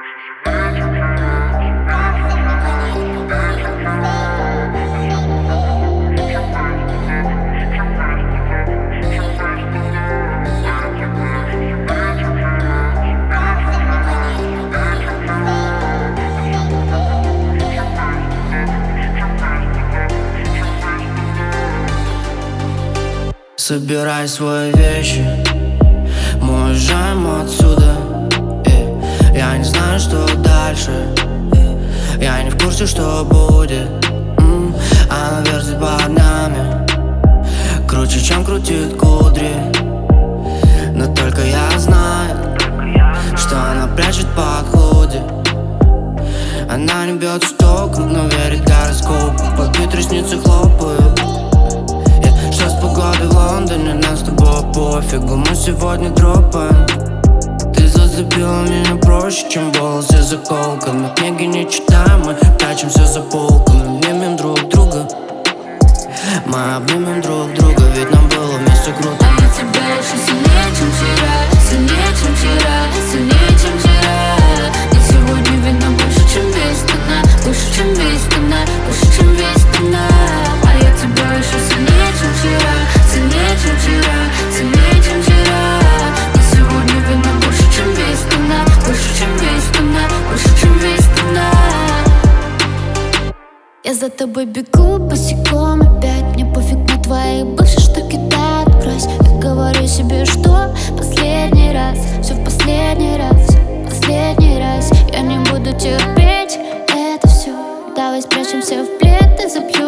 Собирай свои вещи, мы уезжаем отсюда. Я не знаю, что дальше, я не в курсе, что будет. Она вертит под нами круче, чем крутит кудри. Но только я знаю, что она прячет под худи. Она не бьет в током, но верит гороскопу. Подбит ресницы хлопают. Что с погодой в Лондоне, нас с тобой пофигу. Мы сегодня дропаем. Ты зацепила меня проще, чем волосы заколками. Книги не читаем, мы прячемся за полками. Обнимем друг друга, мы обнимем друг друга, ведь нам было вместе круто. А я тебя еще сильнее, чем вчера, сильнее, чем вчера, сильнее, чем вчера. И сегодня видно больше, чем весь тона, больше, чем весь тона, больше, чем весь тона. А я тебя еще сильнее, чем вчера, сильнее, чем вчера, сильнее, чем вчера. И сегодня видно больше, чем весь тона, больше, чем весь тона, больше, чем весь тона. Я за тобой бегу босиком опять. Мне пофиг на твои бывшие, что кидают грязь. Я говорю себе, что последний раз, все в последний раз, последний раз. Я не буду терпеть это все. Давай спрячемся в плед и запьем